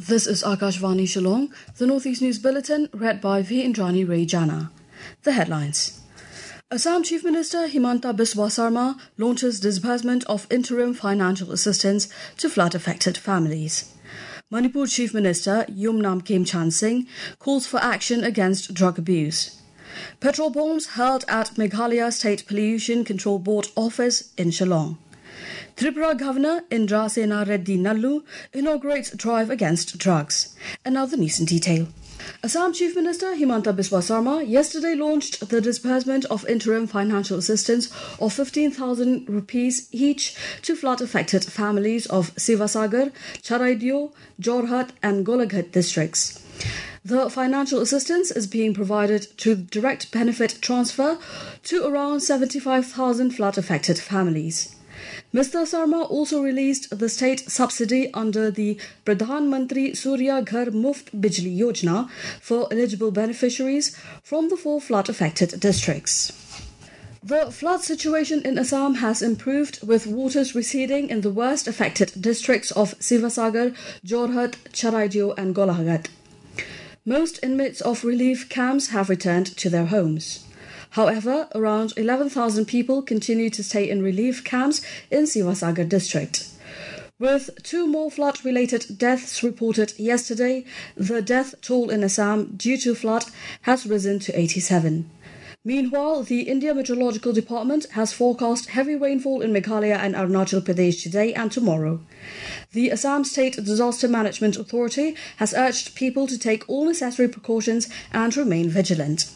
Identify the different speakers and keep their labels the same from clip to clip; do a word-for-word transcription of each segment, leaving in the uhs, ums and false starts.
Speaker 1: This is Akashvani Shillong, the Northeast News Bulletin, read by V. Indrani Ray Jana. The headlines. Assam Chief Minister Himanta Biswa Sarma launches disbursement of interim financial assistance to flood-affected families. Manipur Chief Minister Yumnam Khemchand Singh calls for action against drug abuse. Petrol bombs hurled at Meghalaya State Pollution Control Board office in Shillong. Tripura Governor Indra Sena Reddy Nallu inaugurates drive against drugs. And now the news in detail. Assam Chief Minister Himanta Biswa Sarma yesterday launched the disbursement of interim financial assistance of fifteen thousand rupees each to flood-affected families of Sivasagar, Charaidio, Jorhat and Golaghat districts. The financial assistance is being provided through direct benefit transfer to around seventy-five thousand flood-affected families. Mister Sarma also released the state subsidy under the Pradhan Mantri Surya Ghar Muft Bijli Yojana for eligible beneficiaries from the four flood-affected districts. The flood situation in Assam has improved, with waters receding in the worst affected districts of Sivasagar, Jorhat, Charaidio and Golaghat. Most inmates of relief camps have returned to their homes. However, around eleven thousand people continue to stay in relief camps in Sivasagar district. With two more flood-related deaths reported yesterday, the death toll in Assam due to flood has risen to eighty-seven. Meanwhile, the India Meteorological Department has forecast heavy rainfall in Meghalaya and Arunachal Pradesh today and tomorrow. The Assam State Disaster Management Authority has urged people to take all necessary precautions and remain vigilant.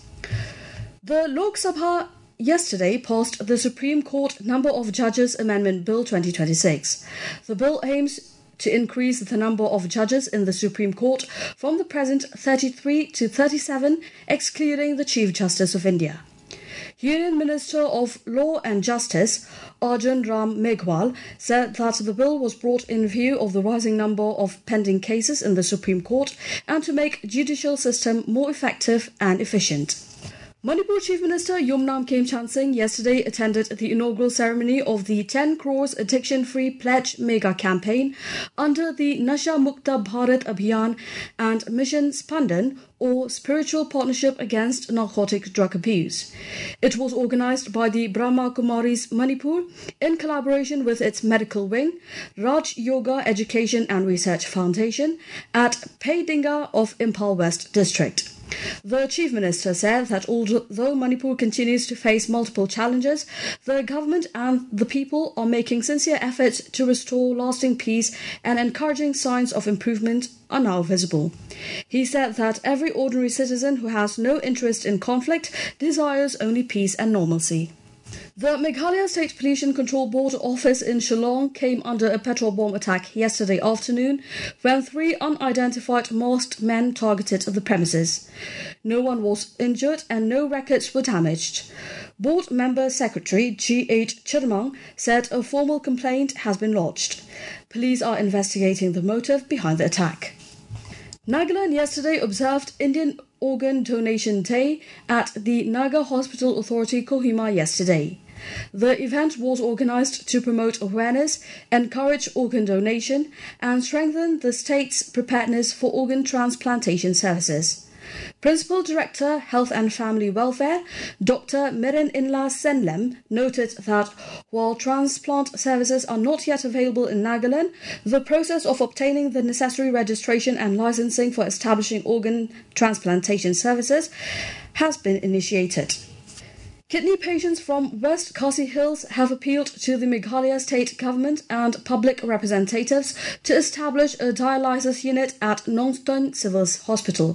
Speaker 1: The Lok Sabha yesterday passed the Supreme Court Number of Judges Amendment Bill twenty twenty-six. The bill aims to increase the number of judges in the Supreme Court from the present thirty-three to thirty-seven, excluding the Chief Justice of India. Union Minister of Law and Justice Arjun Ram Meghwal said that the bill was brought in view of the rising number of pending cases in the Supreme Court and to make judicial system more effective and efficient. Manipur Chief Minister Yumnam Khemchand Singh yesterday attended the inaugural ceremony of the ten crores Addiction-Free Pledge Mega Campaign under the Nasha Mukta Bharat Abhiyan and Mission Spandan, or Spiritual Partnership Against Narcotic Drug Abuse. It was organized by the Brahma Kumaris Manipur in collaboration with its medical wing, Raj Yoga Education and Research Foundation at Peidinga of Impal West District. The Chief Minister said that although Manipur continues to face multiple challenges, the government and the people are making sincere efforts to restore lasting peace, and encouraging signs of improvement are now visible. He said that every ordinary citizen who has no interest in conflict desires only peace and normalcy. The Meghalaya State Pollution Control Board office in Shillong came under a petrol bomb attack yesterday afternoon when three unidentified masked men targeted the premises. No one was injured and no records were damaged. Board Member Secretary G H Chirmang said a formal complaint has been lodged. Police are investigating the motive behind the attack. Nagaland yesterday observed Indian Organ Donation Day at the Naga Hospital Authority Kohima yesterday. The event was organized to promote awareness, encourage organ donation, and strengthen the state's preparedness for organ transplantation services. Principal Director, Health and Family Welfare, Doctor Miren Inla Senlem, noted that while transplant services are not yet available in Nagaland, the process of obtaining the necessary registration and licensing for establishing organ transplantation services has been initiated. Kidney patients from West Khasi Hills have appealed to the Meghalaya state government and public representatives to establish a dialysis unit at Nongstoin Civil Hospital.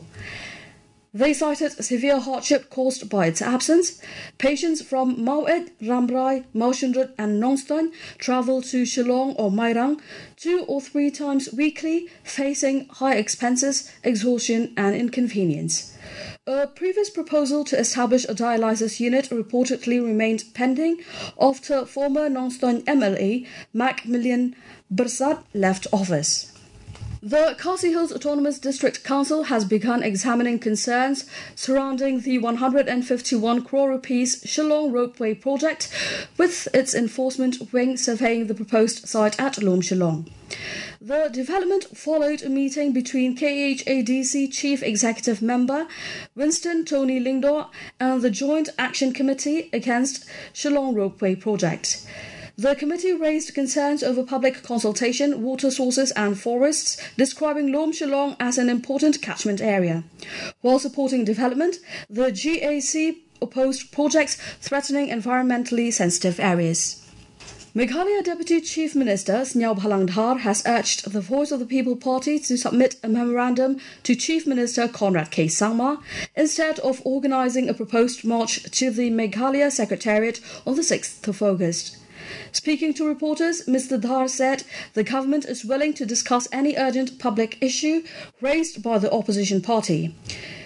Speaker 1: They cited severe hardship caused by its absence. Patients from Maued, Rambrai, Maushundrut and Nongstoin travel to Shillong or Mairang two or three times weekly, facing high expenses, exhaustion and inconvenience. A previous proposal to establish a dialysis unit reportedly remained pending after former Nongstoin M L A Macmillan Bursat left office. The Khasi Hills Autonomous District Council has begun examining concerns surrounding the one hundred fifty-one crore rupees Shillong Ropeway project, with its enforcement wing surveying the proposed site at Lom Shillong. The development followed a meeting between K H A D C Chief Executive Member Winston Tony Lingdor and the Joint Action Committee against Shillong Ropeway project. The committee raised concerns over public consultation, water sources and forests, describing Lom Shillong as an important catchment area. While supporting development, the G A C opposed projects threatening environmentally sensitive areas. Meghalaya Deputy Chief Minister Snyao Bhalangdhar has urged the Voice of the People Party to submit a memorandum to Chief Minister Conrad K. Sangma instead of organising a proposed march to the Meghalaya Secretariat on the sixth of August. Speaking to reporters, Mister Dhar said the government is willing to discuss any urgent public issue raised by the opposition party.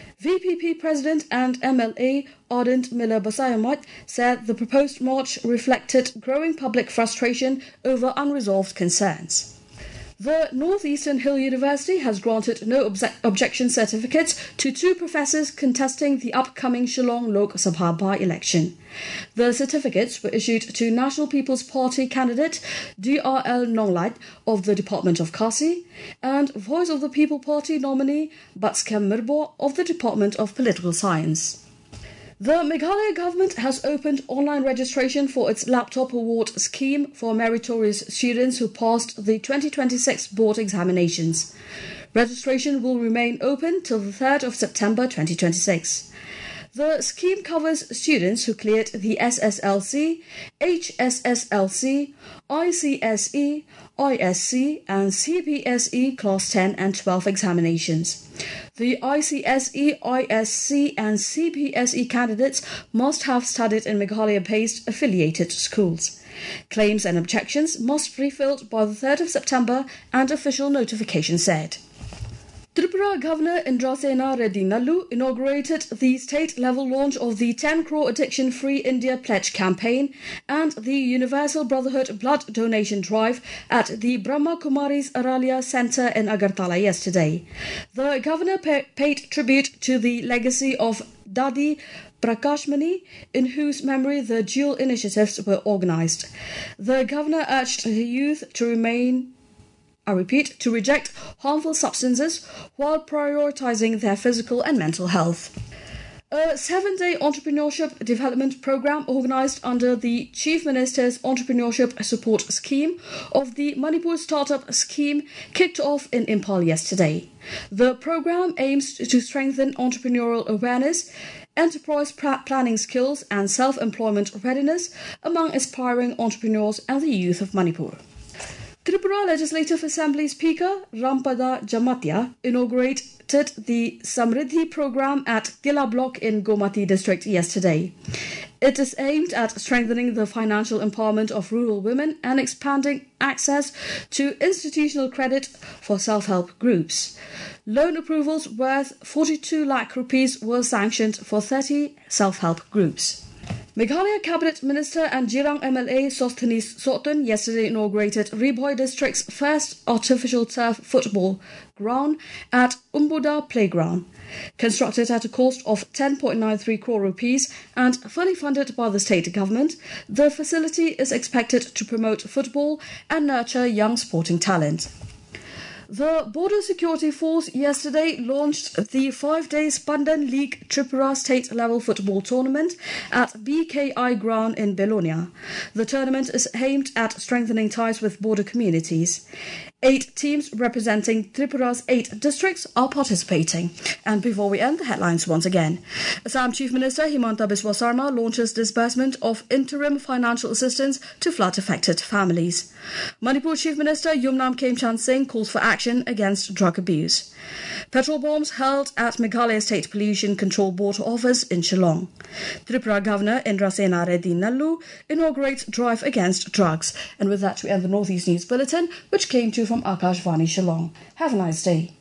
Speaker 1: V P P President and M L A Ardent Miller Basayamat said the proposed march reflected growing public frustration over unresolved concerns. The Northeastern Hill University has granted no obje- objection certificates to two professors contesting the upcoming Shillong Lok Sabha by-election. The certificates were issued to National People's Party candidate D R L Nonglait of the Department of Khasi and Voice of the People Party nominee Batskem Mirbo of the Department of Political Science. The Meghalaya government has opened online registration for its laptop award scheme for meritorious students who passed the twenty twenty-six board examinations. Registration will remain open till the third of September twenty twenty-six. The scheme covers students who cleared the S S L C, H S S L C, I C S E, I S C and C B S E Class ten and twelve examinations. The I C S E, I S C and C B S E candidates must have studied in Meghalaya-based affiliated schools. Claims and objections must be filled by the third of September, and official notification said. Tripura Governor Indrasena Reddy Nallu inaugurated the state-level launch of the ten crore Addiction-Free India Pledge campaign and the Universal Brotherhood Blood Donation Drive at the Brahma Kumaris Aralia Centre in Agartala yesterday. The governor pa- paid tribute to the legacy of Dadi Prakashmani, in whose memory the dual initiatives were organised. The governor urged the youth to remain I repeat, to reject harmful substances while prioritising their physical and mental health. A seven-day entrepreneurship development programme organised under the Chief Minister's Entrepreneurship Support Scheme of the Manipur Startup Scheme kicked off in Impal yesterday. The programme aims to strengthen entrepreneurial awareness, enterprise planning skills and self-employment readiness among aspiring entrepreneurs and the youth of Manipur. Tripura Legislative Assembly Speaker Rampada Jamatia inaugurated the Samriddhi program at Kila Block in Gomati district yesterday. It is aimed at strengthening the financial empowerment of rural women and expanding access to institutional credit for self-help groups. Loan approvals worth forty-two lakh rupees were sanctioned for thirty self-help groups. Meghalaya Cabinet Minister and Jirang M L A Sosthanis Sotun yesterday inaugurated Riboy District's first artificial turf football ground at Umbuda Playground. Constructed at a cost of ten point nine three crore rupees and fully funded by the state government, the facility is expected to promote football and nurture young sporting talent. The Border Security Force yesterday launched the five-day Spandan League Tripura state-level football tournament at B K I ground in Belonia. The tournament is aimed at strengthening ties with border communities. Eight teams representing Tripura's eight districts are participating. And before we end, the headlines once again. Assam Chief Minister Himanta Biswa Sarma launches disbursement of interim financial assistance to flood-affected families. Manipur Chief Minister Yumnam Khemchand Singh calls for action against drug abuse. Petrol bombs held at Meghalaya State Pollution Control Board office in Shillong. Tripura Governor Indrasena Reddy Nallu inaugurates drive against drugs. And with that, we end the Northeast News Bulletin, which came to you from Akashvani Shillong. Have a nice day.